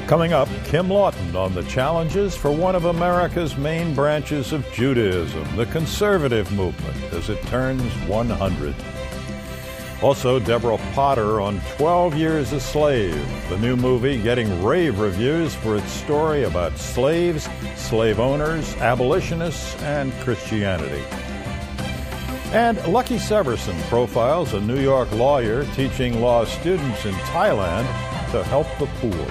Coming up, Kim Lawton on the challenges for one of America's main branches of Judaism, the conservative movement, as it turns 100. Also, Deborah Potter on 12 Years a Slave, the new movie getting rave reviews for its story about slaves, slave owners, abolitionists, and Christianity. And Lucky Severson profiles a New York lawyer teaching law students in Thailand to help the poor.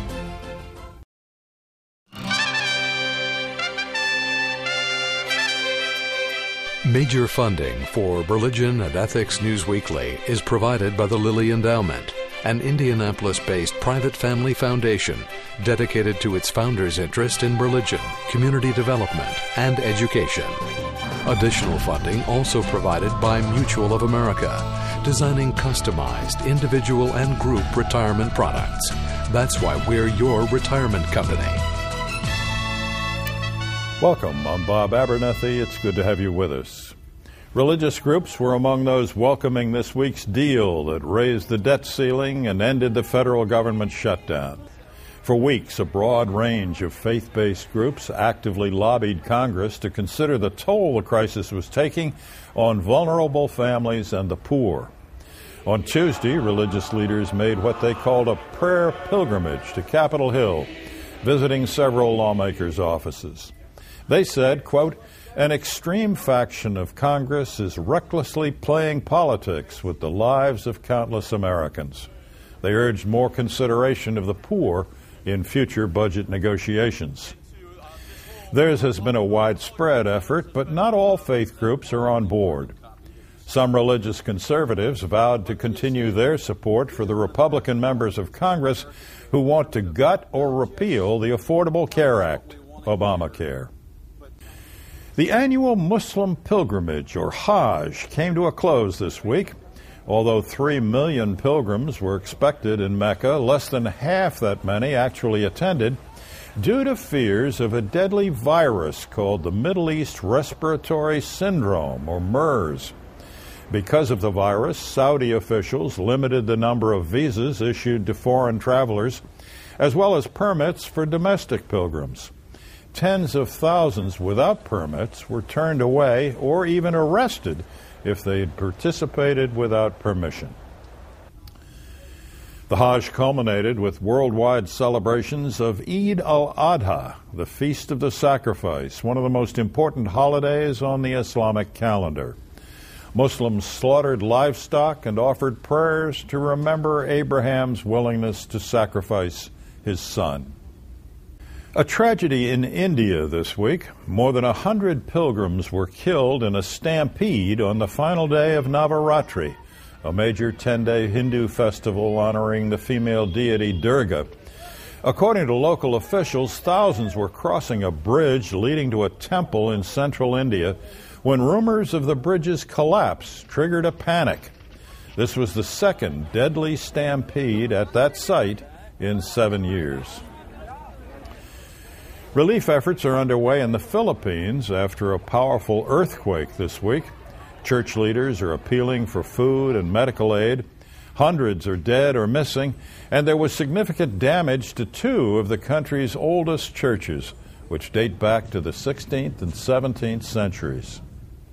Major funding for Religion and Ethics News Weekly is provided by the Lilly Endowment, an Indianapolis-based private family foundation dedicated to its founders' interest in religion, community development, and education. Additional funding also provided by Mutual of America, designing customized individual and group retirement products. That's why we're your retirement company. Welcome. I'm Bob Abernethy. It's good to have you with us. Religious groups were among those welcoming this week's deal that raised the debt ceiling and ended the federal government shutdown. For weeks, a broad range of faith-based groups actively lobbied Congress to consider the toll the crisis was taking on vulnerable families and the poor. On Tuesday, religious leaders made what they called a prayer pilgrimage to Capitol Hill, visiting several lawmakers' offices. They said, quote, "An extreme faction of Congress is recklessly playing politics with the lives of countless Americans." They urged more consideration of the poor in future budget negotiations. Theirs has been a widespread effort, but not all faith groups are on board. Some religious conservatives vowed to continue their support for the Republican members of Congress who want to gut or repeal the Affordable Care Act, Obamacare. The annual Muslim pilgrimage, or Hajj, came to a close this week. Although 3 million pilgrims were expected in Mecca, less than half that many actually attended due to fears of a deadly virus called the Middle East Respiratory Syndrome, or MERS. Because of the virus, Saudi officials limited the number of visas issued to foreign travelers, as well as permits for domestic pilgrims. Tens of thousands without permits were turned away or even arrested if they had participated without permission. The Hajj culminated with worldwide celebrations of Eid al-Adha, the Feast of the Sacrifice, one of the most important holidays on the Islamic calendar. Muslims slaughtered livestock and offered prayers to remember Abraham's willingness to sacrifice his son. A tragedy in India this week. More than 100 pilgrims were killed in a stampede on the final day of Navaratri, a major 10-day Hindu festival honoring the female deity Durga. According to local officials, thousands were crossing a bridge leading to a temple in central India when rumors of the bridge's collapse triggered a panic. This was the second deadly stampede at that site in 7 years. Relief efforts are underway in the Philippines after a powerful earthquake this week. Church leaders are appealing for food and medical aid. Hundreds are dead or missing, and there was significant damage to 2 of the country's oldest churches, which date back to the 16th and 17th centuries.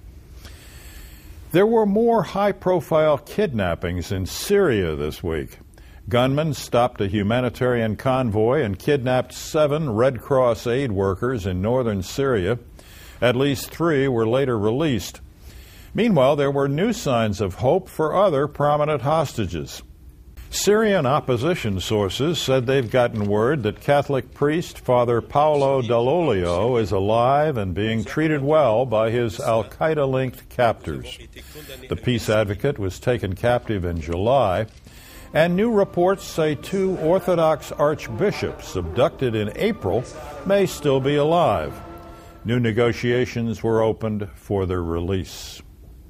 There were more high-profile kidnappings in Syria this week. Gunmen stopped a humanitarian convoy and kidnapped 7 Red Cross aid workers in northern Syria. At least 3 were later released. Meanwhile, there were new signs of hope for other prominent hostages. Syrian opposition sources said they've gotten word that Catholic priest Father Paolo Dall'Olio is alive and being treated well by his al-Qaeda-linked captors. The peace advocate was taken captive in July. And new reports say 2 Orthodox archbishops abducted in April may still be alive. New negotiations were opened for their release.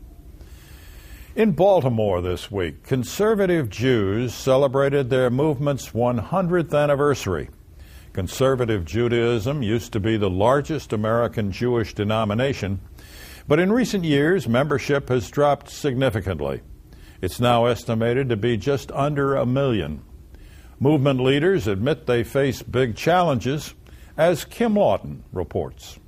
In Baltimore this week, conservative Jews celebrated their movement's 100th anniversary. Conservative Judaism used to be the largest American Jewish denomination, but in recent years, membership has dropped significantly. It's now estimated to be just under 1 million. Movement leaders admit they face big challenges, as Kim Lawton reports.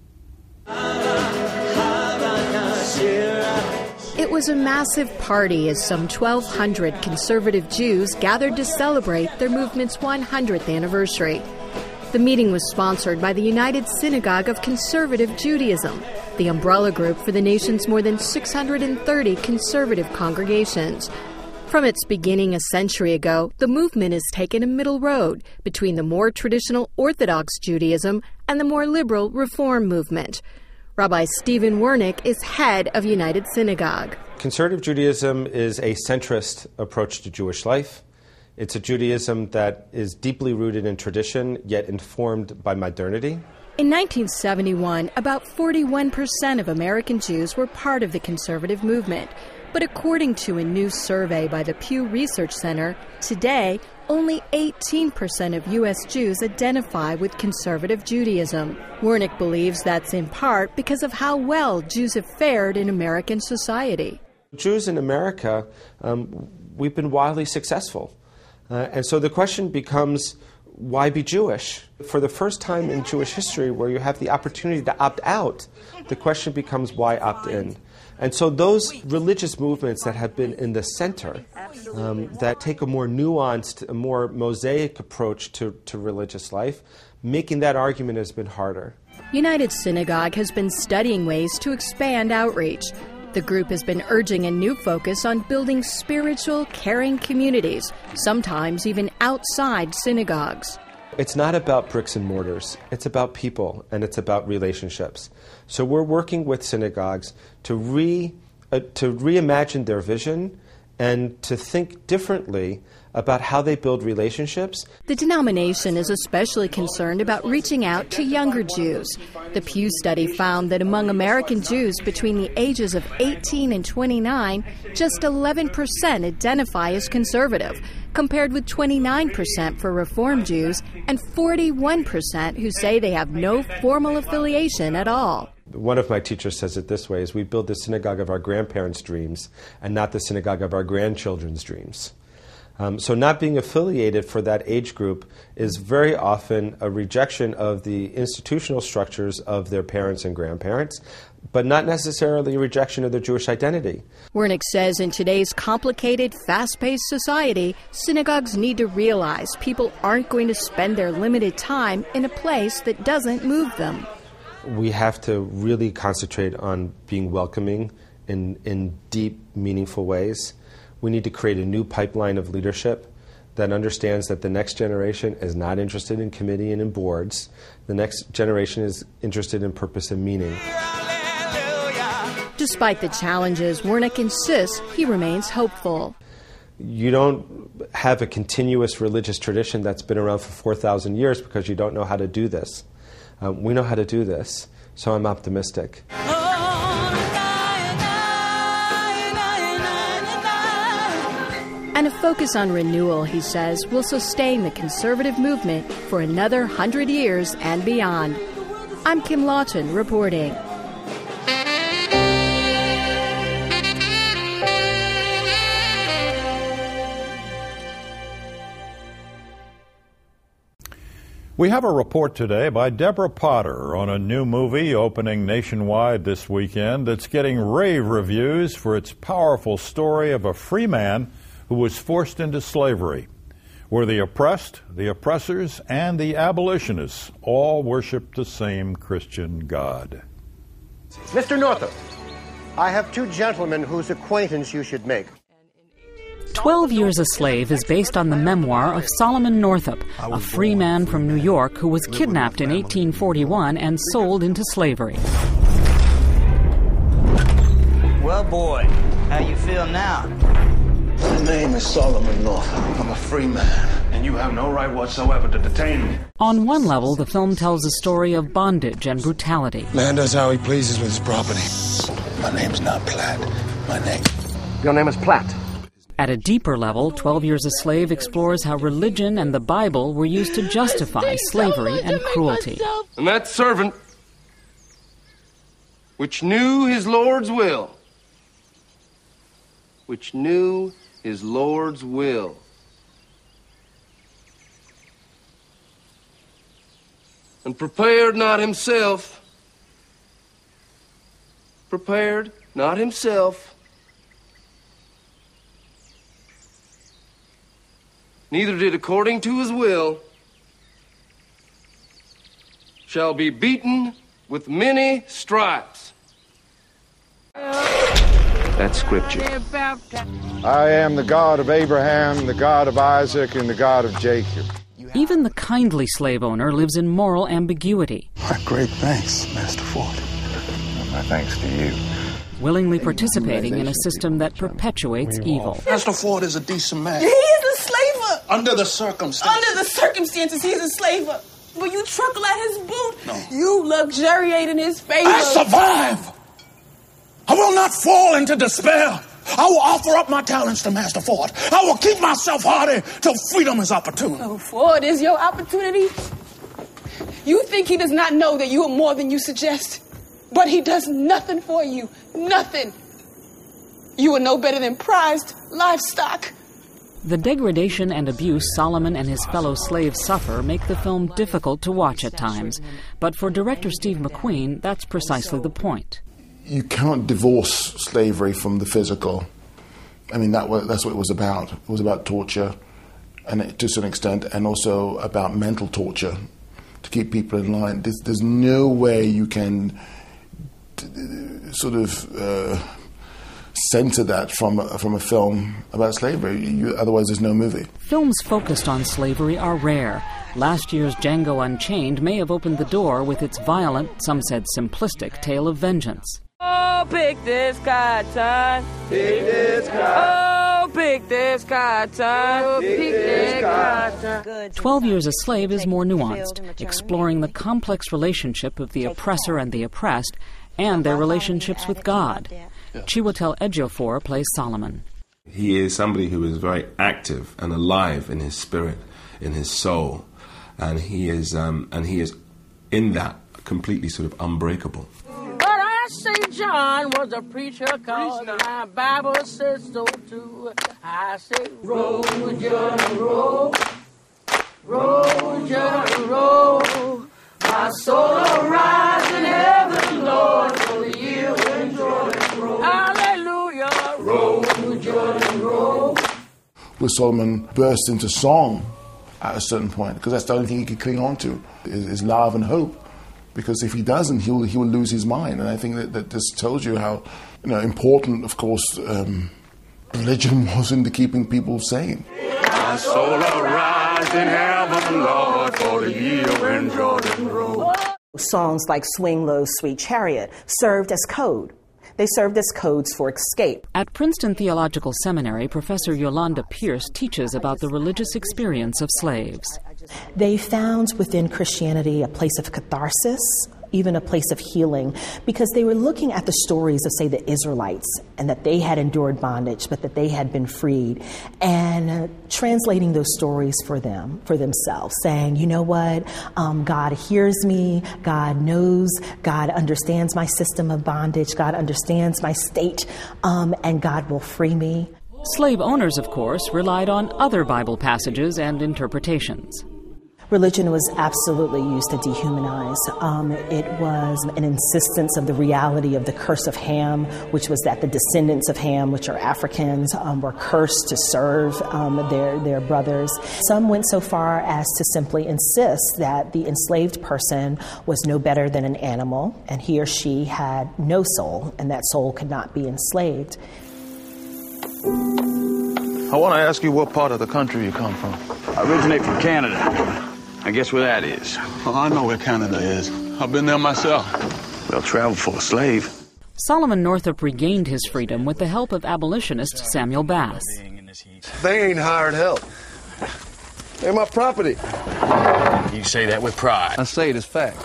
It was a massive party as some 1,200 conservative Jews gathered to celebrate their movement's 100th anniversary. The meeting was sponsored by the United Synagogue of Conservative Judaism, the umbrella group for the nation's more than 630 conservative congregations. From its beginning a century ago, the movement has taken a middle road between the more traditional Orthodox Judaism and the more liberal Reform movement. Rabbi Stephen Wernick is head of United Synagogue. Conservative Judaism is a centrist approach to Jewish life. It's a Judaism that is deeply rooted in tradition, yet informed by modernity. In 1971, about 41% of American Jews were part of the conservative movement. But according to a new survey by the Pew Research Center, today, only 18% of U.S. Jews identify with conservative Judaism. Wernick believes that's in part because of how well Jews have fared in American society. Jews in America, we've been wildly successful. And so the question becomes, why be Jewish? For the first time in Jewish history where you have the opportunity to opt out, the question becomes, why opt in? And so those religious movements that have been in the center, that take a more nuanced, a more mosaic approach to religious life, making that argument has been harder. United Synagogue has been studying ways to expand outreach. The group has been urging a new focus on building spiritual, caring communities, sometimes even outside synagogues. It's not about bricks and mortars. It's about people, and it's about relationships. So we're working with synagogues to reimagine their vision and to think differently about how they build relationships. The denomination is especially concerned about reaching out to younger Jews. The Pew study found that among American Jews between the ages of 18 and 29, just 11% identify as conservative, compared with 29% for Reform Jews and 41% who say they have no formal affiliation at all. One of my teachers says it this way, is we build the synagogue of our grandparents' dreams and not the synagogue of our grandchildren's dreams. So not being affiliated for that age group is very often a rejection of the institutional structures of their parents and grandparents, but not necessarily a rejection of their Jewish identity. Wernick says in today's complicated, fast-paced society, synagogues need to realize people aren't going to spend their limited time in a place that doesn't move them. We have to really concentrate on being welcoming in deep, meaningful ways. We need to create a new pipeline of leadership that understands that the next generation is not interested in committee and in boards. The next generation is interested in purpose and meaning. Despite the challenges, Wernick insists he remains hopeful. You don't have a continuous religious tradition that's been around for 4,000 years because you don't know how to do this. We know how to do this, so I'm optimistic. And a focus on renewal, he says, will sustain the conservative movement for another 100 years and beyond. I'm Kim Lawton reporting. We have a report today by Deborah Potter on a new movie opening nationwide this weekend that's getting rave reviews for its powerful story of a free man who was forced into slavery, where the oppressed, the oppressors, and the abolitionists all worship the same Christian God. Mr. Northup, I have two gentlemen whose acquaintance you should make. 12 Years a Slave is based on the memoir of Solomon Northup, a free man from New York who was kidnapped in 1841 and sold into slavery. Well, boy, how you feel now? My name is Solomon Northup. I'm a free man, and you have no right whatsoever to detain me. On one level, the film tells a story of bondage and brutality. Man does how he pleases with his property. My name's not Platt. My name... Your name is Platt. At a deeper level, 12 Years a Slave explores how religion and the Bible were used to justify slavery and cruelty. And that servant, which knew his Lord's will, and prepared not himself. Prepared not himself. Neither did according to his will, shall be beaten with many stripes. That's scripture. I am the God of Abraham, the God of Isaac, and the God of Jacob. Even the kindly slave owner lives in moral ambiguity. My great thanks, Master Ford. My thanks to you. Willingly participating in a system that perpetuates evil. Master Ford is a decent man. He is a slaver. Under the circumstances. Under the circumstances, he's a slaver. But you truckle at his boot. No. You luxuriate in his favor. I survive. I will not fall into despair. I will offer up my talents to Master Ford. I will keep myself hardy till freedom is opportune. Oh, Ford is your opportunity. You think he does not know that you are more than you suggest. But he does nothing for you. Nothing. You are no better than prized livestock. The degradation and abuse Solomon and his fellow slaves suffer make the film difficult to watch at times. But for director Steve McQueen, that's precisely the point. You can't divorce slavery from the physical. I mean, that's what it was about. It was about torture, and to some extent, and also about mental torture to keep people in line. There's no way you can sort of censor that from a film about slavery. Otherwise, there's no movie. Films focused on slavery are rare. Last year's Django Unchained may have opened the door with its violent, some said simplistic, tale of vengeance. Oh, pick this cotton. Pick this cotton. Oh, pick this cotton. Pick this cotton. 12 Years a Slave is more nuanced, exploring the complex relationship of the oppressor and the oppressed and their relationships with God. Chiwetel Ejiofor plays Solomon. He is somebody who is very active and alive in his spirit, in his soul, and he is in that completely sort of unbreakable. St. John was a preacher called, my Bible says so too. I say, roll, Jordan, roll. Roll, Jordan, roll. My soul will rise in heaven, Lord, for the year when Jordan roll. Hallelujah. Roll, Jordan, roll. Will Solomon burst into song at a certain point? Because that's the only thing he could cling on to, is love and hope. Because if he doesn't, he will lose his mind. And I think that this tells you how important, of course, religion was into keeping people sane. My soul will rise in heaven, Lord, for the year when Jordan rolled. Songs like Swing Low, Sweet Chariot served as code. They served as codes for escape. At Princeton Theological Seminary, Professor Yolanda Pierce teaches about the religious experience of slaves. They found within Christianity a place of catharsis, even a place of healing, because they were looking at the stories of, say, the Israelites, and that they had endured bondage, but that they had been freed, and translating those stories for themselves, saying, you know what, God hears me, God knows, God understands my system of bondage, God understands my state, and God will free me. Slave owners, of course, relied on other Bible passages and interpretations. Religion was absolutely used to dehumanize. It was an insistence of the reality of the curse of Ham, which was that the descendants of Ham, which are Africans, were cursed to serve their brothers. Some went so far as to simply insist that the enslaved person was no better than an animal, and he or she had no soul, and that soul could not be enslaved. I want to ask you what part of the country you come from. I originate from Canada. I guess where that is. Oh, I know where Canada is. I've been there myself. Well, travel for a slave. Solomon Northup regained his freedom with the help of abolitionist Samuel Bass. They ain't hired help. They're my property. You say that with pride. I say it as fact.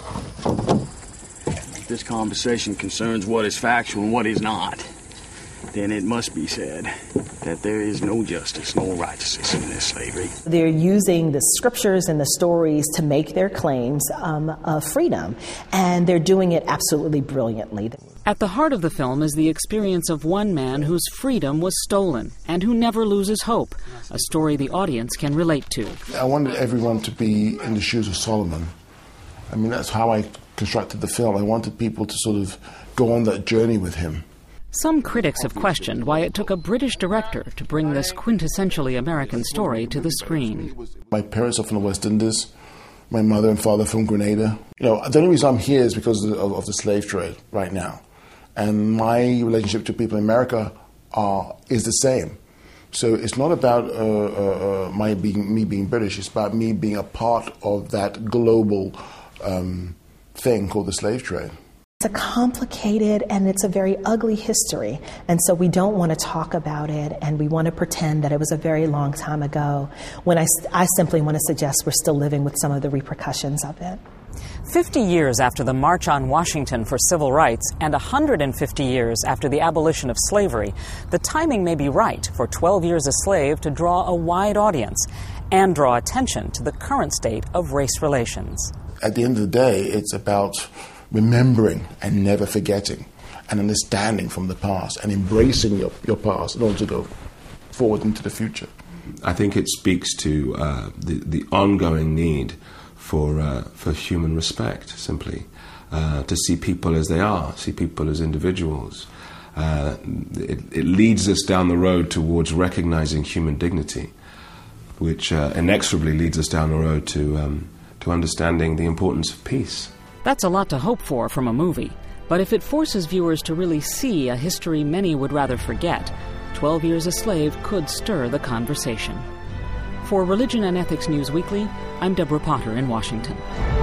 This conversation concerns what is factual and what is not. then it must be said that there is no justice, no righteousness in this slavery. They're using the scriptures and the stories to make their claims of freedom, and they're doing it absolutely brilliantly. At the heart of the film is the experience of one man whose freedom was stolen and who never loses hope, a story the audience can relate to. I wanted everyone to be in the shoes of Solomon. I mean, that's how I constructed the film. I wanted people to sort of go on that journey with him. Some critics have questioned why it took a British director to bring this quintessentially American story to the screen. My parents are from the West Indies. My mother and father from Grenada. The only reason I'm here is because of the slave trade right now. And my relationship to people in America is the same. So it's not about me being British. It's about me being a part of that global thing called the slave trade. It's a complicated and it's a very ugly history, and so we don't want to talk about it, and we want to pretend that it was a very long time ago, when I simply want to suggest we're still living with some of the repercussions of it. 50 years after the March on Washington for Civil Rights and 150 years after the abolition of slavery, the timing may be right for 12 Years a Slave to draw a wide audience and draw attention to the current state of race relations. At the end of the day, it's about remembering and never forgetting, and understanding from the past and embracing your past in order to go forward into the future. I think it speaks to the ongoing need for human respect, simply, to see people as they are, see people as individuals. It leads us down the road towards recognizing human dignity, which inexorably leads us down the road to understanding the importance of peace. That's a lot to hope for from a movie, but if it forces viewers to really see a history many would rather forget, 12 Years a Slave could stir the conversation. For Religion and Ethics News Weekly, I'm Deborah Potter in Washington.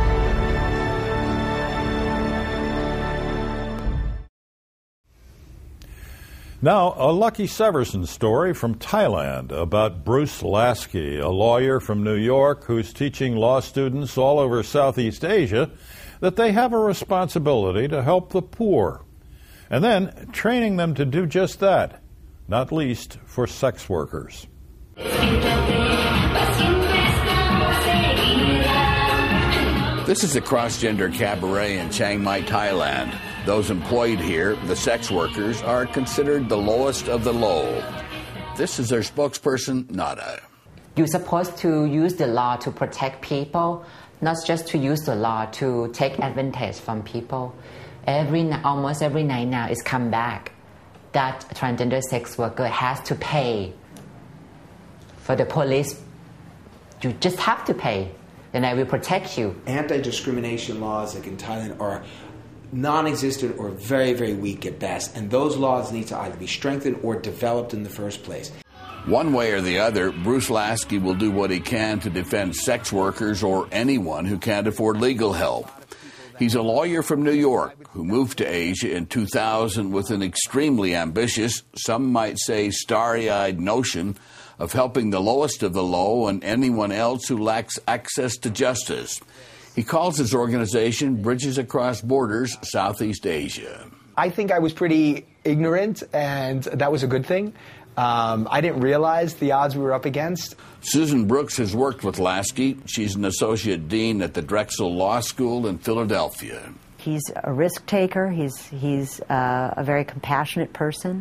Now, a Lucky Severson story from Thailand about Bruce Lasky, a lawyer from New York who's teaching law students all over Southeast Asia that they have a responsibility to help the poor, and then training them to do just that, not least for sex workers. This is a cross-gender cabaret in Chiang Mai, Thailand. Those employed here, the sex workers, are considered the lowest of the low. This is their spokesperson, Nada. You're supposed to use the law to protect people, not just to use the law to take advantage from people. Almost every night now it's come back that a transgender sex worker has to pay for the police. You just have to pay, then I will protect you. Anti-discrimination laws like in Thailand are non-existent or very, very weak at best, and those laws need to either be strengthened or developed in the first place. One way or the other, Bruce Lasky will do what he can to defend sex workers or anyone who can't afford legal help. He's a lawyer from New York who moved to Asia in 2000 with an extremely ambitious, some might say starry-eyed notion of helping the lowest of the low and anyone else who lacks access to justice. He calls his organization Bridges Across Borders, Southeast Asia. I think I was pretty ignorant, and that was a good thing. I didn't realize the odds we were up against. Susan Brooks has worked with Lasky. She's an associate dean at the Drexel Law School in Philadelphia. He's a risk taker. He's a very compassionate person.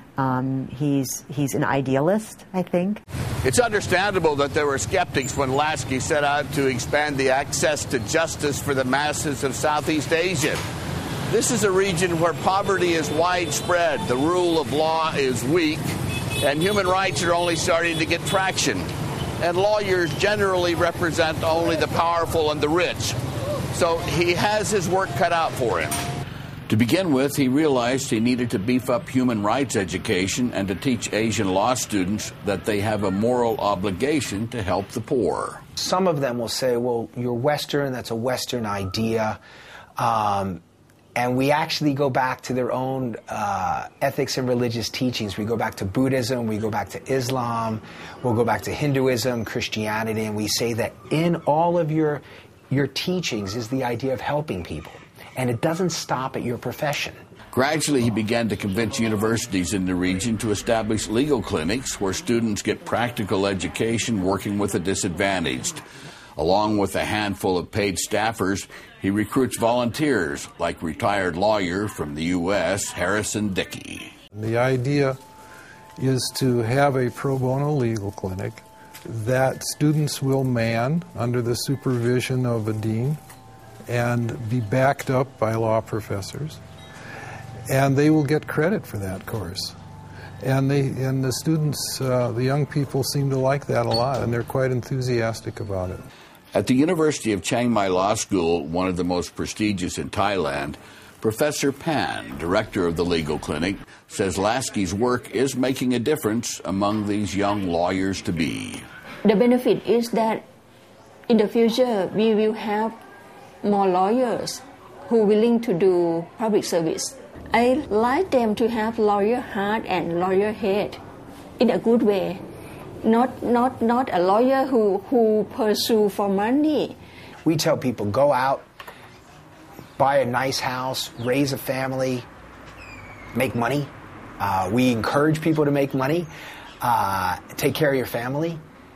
He's an idealist, I think. It's understandable that there were skeptics when Lasky set out to expand the access to justice for the masses of Southeast Asia. This is a region where poverty is widespread, the rule of law is weak, and human rights are only starting to get traction. And lawyers generally represent only the powerful and the rich. So he has his work cut out for him. To begin with, he realized he needed to beef up human rights education and to teach Asian law students that they have a moral obligation to help the poor. Some of them will say, well, you're Western, that's a Western idea. And we actually go back to their own ethics and religious teachings. We go back to Buddhism, we go back to Islam, we'll go back to Hinduism, Christianity, and we say that in all of your teachings is the idea of helping people. And it doesn't stop at your profession. Gradually, he began to convince universities in the region to establish legal clinics where students get practical education working with the disadvantaged. Along with a handful of paid staffers, he recruits volunteers like retired lawyer from the U.S., Harrison Dickey. The idea is to have a pro bono legal clinic that students will man under the supervision of a dean and be backed up by law professors. And they will get credit for that course. And the students, the young people seem to like that a lot, and they're quite enthusiastic about it. At the University of Chiang Mai Law School, one of the most prestigious in Thailand, Professor Pan, director of the legal clinic, says Lasky's work is making a difference among these young lawyers-to-be. The benefit is that in the future we will have more lawyers who are willing to do public service. I like them to have lawyer heart and lawyer head in a good way. Not a lawyer who pursue for money. We tell people, go out, buy a nice house, raise a family, make money. We encourage people to make money, take care of your family,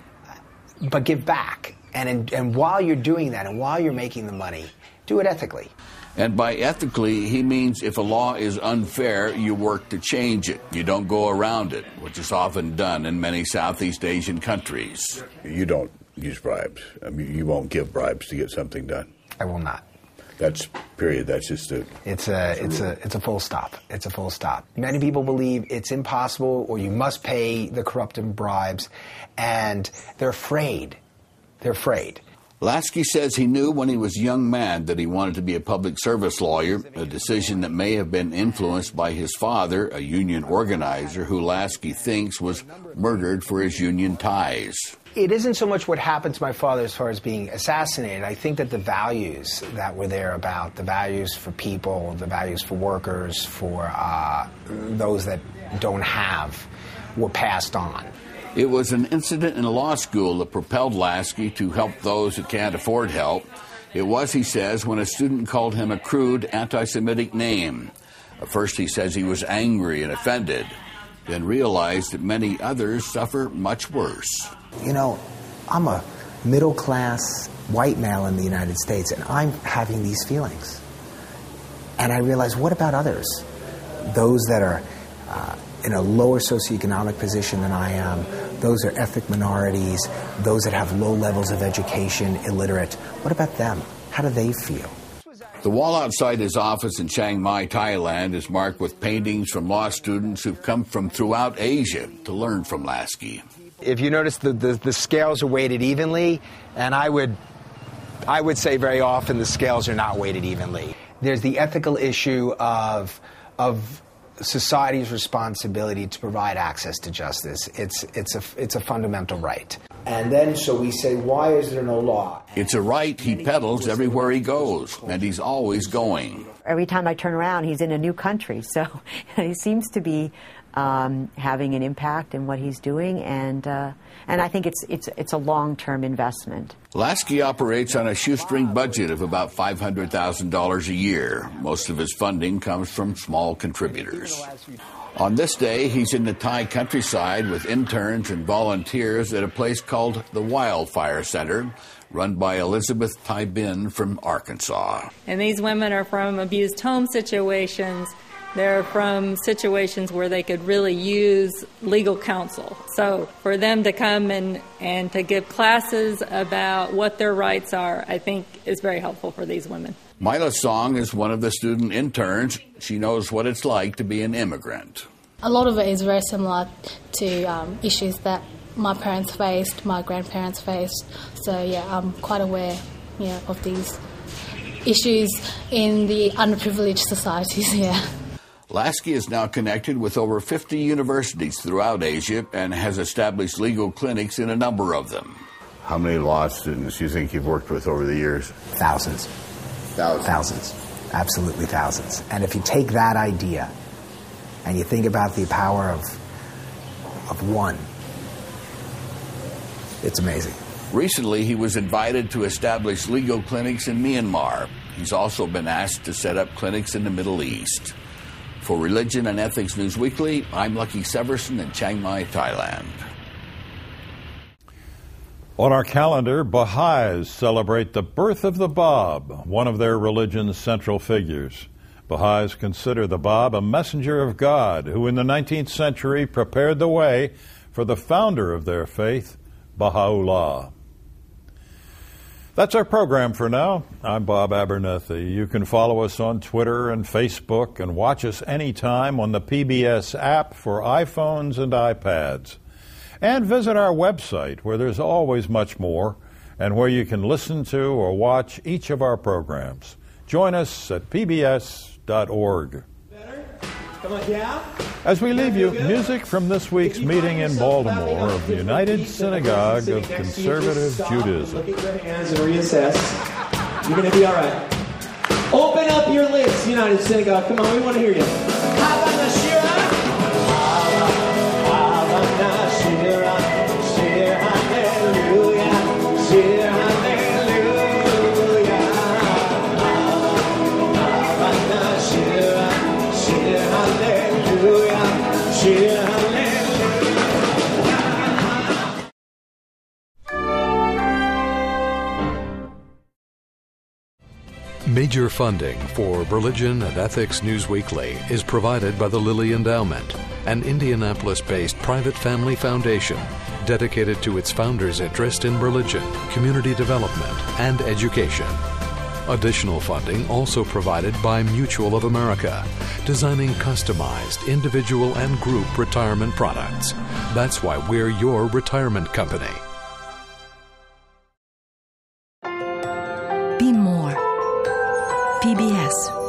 but give back. And while you're doing that and while you're making the money, do it ethically. And by ethically, he means if a law is unfair, you work to change it. You don't go around it, which is often done in many Southeast Asian countries. You don't use bribes. I mean, you won't give bribes to get something done. I will not. That's period. That's just a. It's a full stop. It's a full stop. Many people believe it's impossible, or you must pay the corrupted bribes, and they're afraid. They're afraid. Lasky says he knew when he was a young man that he wanted to be a public service lawyer, a decision that may have been influenced by his father, a union organizer who Lasky thinks was murdered for his union ties. It isn't so much what happened to my father as far as being assassinated. I think that the values that were there about the values for people, the values for workers, for those that don't have, were passed on. It was an incident in law school that propelled Lasky to help those who can't afford help. It was, he says, when a student called him a crude anti-Semitic name. At first he says he was angry and offended, then realized that many others suffer much worse. You know, I'm a middle-class white male in the United States, and I'm having these feelings. And I realize, what about others? Those that are in a lower socioeconomic position than I am, those are ethnic minorities, those that have low levels of education, illiterate. What about them? How do they feel? The wall outside his office in Chiang Mai, Thailand, is marked with paintings from law students who've come from throughout Asia to learn from Lasky. If you notice, the scales are weighted evenly, and I would say very often the scales are not weighted evenly. There's the ethical issue of society's responsibility to provide access to justice. It's a fundamental right. And then, so we say, why is there no law? It's a right he peddles everywhere he goes, and he's always going. Every time I turn around, he's in a new country, so he seems to be having an impact in what he's doing, and I think it's a long-term investment. Lasky operates on a shoestring budget of about $500,000 a year. Most of his funding comes from small contributors. On this day, he's in the Thai countryside with interns and volunteers at a place called the Wildfire Center, run by Elizabeth Tai Bin from Arkansas. And these women are from abused home situations. They're from situations where they could really use legal counsel. So for them to come and to give classes about what their rights are, I think is very helpful for these women. Mila Song is one of the student interns. She knows what it's like to be an immigrant. A lot of it is very similar to issues that my parents faced, my grandparents faced. So yeah, I'm quite aware of these issues in the underprivileged societies, yeah. Lasky is now connected with over 50 universities throughout Asia and has established legal clinics in a number of them. How many law students do you think you've worked with over the years? Thousands. Thousands. Absolutely thousands. And if you take that idea and you think about the power of one, it's amazing. Recently, he was invited to establish legal clinics in Myanmar. He's also been asked to set up clinics in the Middle East. For Religion and Ethics News Weekly, I'm Lucky Severson in Chiang Mai, Thailand. On our calendar, Baha'is celebrate the birth of the Bab, one of their religion's central figures. Baha'is consider the Bab a messenger of God who in the 19th century prepared the way for the founder of their faith, Baha'u'llah. That's our program for now. I'm Bob Abernethy. You can follow us on Twitter and Facebook and watch us anytime on the PBS app for iPhones and iPads. And visit our website where there's always much more and where you can listen to or watch each of our programs. Join us at pbs.org. Come on, yeah. As we leave you, music from this week's meeting in Baltimore of the United Synagogue of Conservative Judaism. Look at your hands and reassess. You're going to be all right. Open up your lips, United Synagogue. Come on, we want to hear you. Havana Shira. Havana Shira. Shir hallelujah. Shir hallelujah. Havana Shira. Shir hallelujah. Shir hallelujah. Major funding for Religion and Ethics News Weekly is provided by the Lilly Endowment, an Indianapolis-based private family foundation dedicated to its founders' interest in religion, community development, and education. Additional funding also provided by Mutual of America, designing customized individual and group retirement products. That's why we're your retirement company. Be more. PBS.